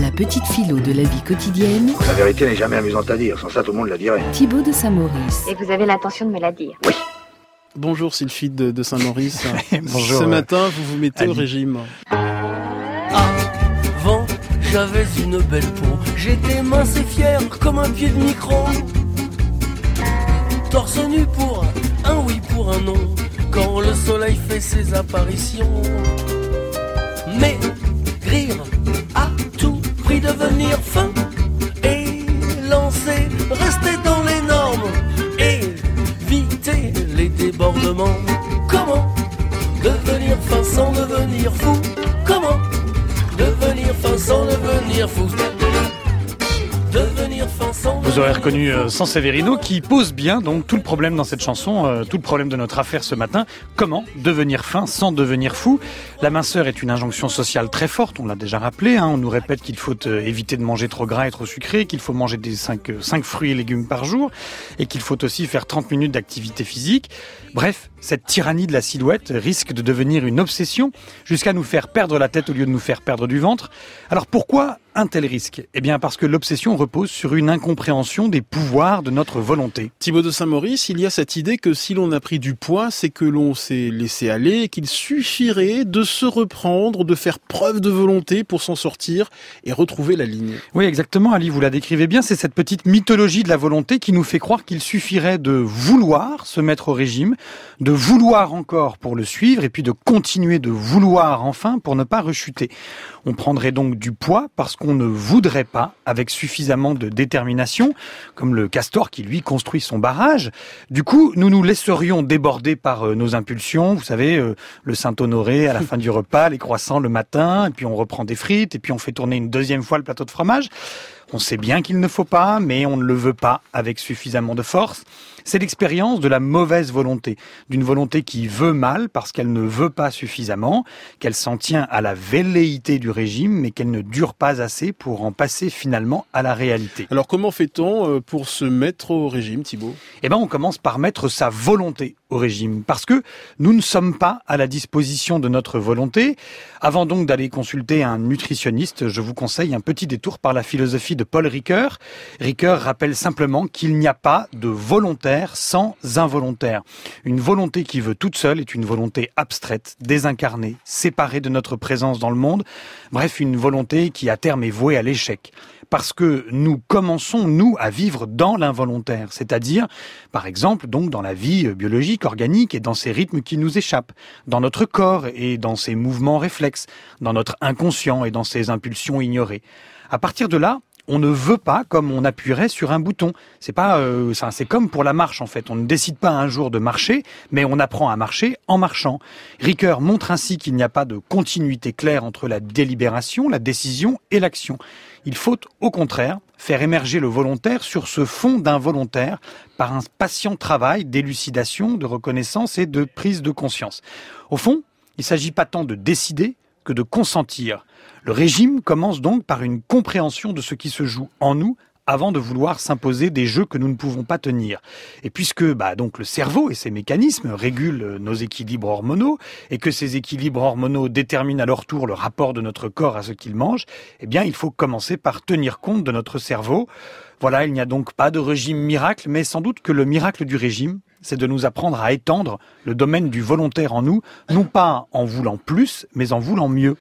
La petite philo de la vie quotidienne. La vérité n'est jamais amusante à dire, sans ça tout le monde la dirait. Thibaut de Saint-Maurice. Et vous avez l'intention de me la dire? Oui. Bonjour Sylphide de Saint-Maurice. Bonjour. Ce matin, vous vous mettez Ali. au régime. Avant, j'avais une belle peau. J'étais mince et fier comme un pied de micro. Torse nu pour un oui, pour un non. Quand le soleil fait ses apparitions. Mais rire à tout prix, devenir fin et lancer, rester dans les normes, éviter les débordements. Comment devenir fin sans devenir fou? Comment devenir fin sans devenir fou? Devenir fin sans Vous aurez reconnu San Severino qui pose bien donc tout le problème dans cette chanson, tout le problème de notre affaire ce matin. Comment devenir fin sans devenir fou? La minceur est une injonction sociale très forte, on l'a déjà rappelé. On nous répète qu'il faut éviter de manger trop gras et trop sucré, qu'il faut manger des 5 fruits et légumes par jour et qu'il faut aussi faire 30 minutes d'activité physique. Bref, cette tyrannie de la silhouette risque de devenir une obsession jusqu'à nous faire perdre la tête au lieu de nous faire perdre du ventre. Alors pourquoi un tel risque? Eh bien parce que l'obsession repose sur une incompréhension des pouvoirs de notre volonté. Thibaut de Saint-Maurice, il y a cette idée que si l'on a pris du poids, c'est que l'on s'est laissé aller et qu'il suffirait de se reprendre, de faire preuve de volonté pour s'en sortir et retrouver la ligne. Oui, exactement, Ali, vous la décrivez bien. C'est cette petite mythologie de la volonté qui nous fait croire qu'il suffirait de vouloir se mettre au régime, de vouloir encore pour le suivre et puis de continuer de vouloir enfin pour ne pas rechuter. On prendrait donc du poids parce qu'on ne voudrait pas avec suffisamment de détermination, comme le castor qui lui construit son barrage. Du coup, nous nous laisserions déborder par nos impulsions. Vous savez, le Saint-Honoré à la fin du repas, les croissants le matin, et puis on reprend des frites, et puis on fait tourner une deuxième fois le plateau de fromage. On sait bien qu'il ne faut pas, mais on ne le veut pas avec suffisamment de force. C'est l'expérience de la mauvaise volonté, d'une volonté qui veut mal parce qu'elle ne veut pas suffisamment, qu'elle s'en tient à la velléité du régime, mais qu'elle ne dure pas assez pour en passer finalement à la réalité. Alors comment fait-on pour se mettre au régime, Thibaut? Eh ben, on commence par mettre sa volonté au régime, parce que nous ne sommes pas à la disposition de notre volonté. Avant donc d'aller consulter un nutritionniste, je vous conseille un petit détour par la philosophie de Paul Ricoeur. Ricoeur rappelle simplement qu'il n'y a pas de volontaire sans involontaire. Une volonté qui veut toute seule est une volonté abstraite, désincarnée, séparée de notre présence dans le monde. Bref, une volonté qui à terme est vouée à l'échec. Parce que nous commençons, nous, à vivre dans l'involontaire, c'est-à-dire, par exemple, donc dans la vie biologique, organique et dans ces rythmes qui nous échappent, dans notre corps et dans ses mouvements réflexes, dans notre inconscient et dans ses impulsions ignorées. À partir de là, on ne veut pas comme on appuierait sur un bouton. C'est comme pour la marche en fait. On ne décide pas un jour de marcher, mais on apprend à marcher en marchant. Ricoeur montre ainsi qu'il n'y a pas de continuité claire entre la délibération, la décision et l'action. Il faut au contraire faire émerger le volontaire sur ce fond d'involontaire par un patient travail d'élucidation, de reconnaissance et de prise de conscience. Au fond, il ne s'agit pas tant de décider que de consentir. Le régime commence donc par une compréhension de ce qui se joue en nous avant de vouloir s'imposer des jeux que nous ne pouvons pas tenir. Et puisque donc le cerveau et ses mécanismes régulent nos équilibres hormonaux et que ces équilibres hormonaux déterminent à leur tour le rapport de notre corps à ce qu'il mange, eh bien il faut commencer par tenir compte de notre cerveau. Voilà, il n'y a donc pas de régime miracle, mais sans doute que le miracle du régime, c'est de nous apprendre à étendre le domaine du volontaire en nous, non pas en voulant plus, mais en voulant mieux.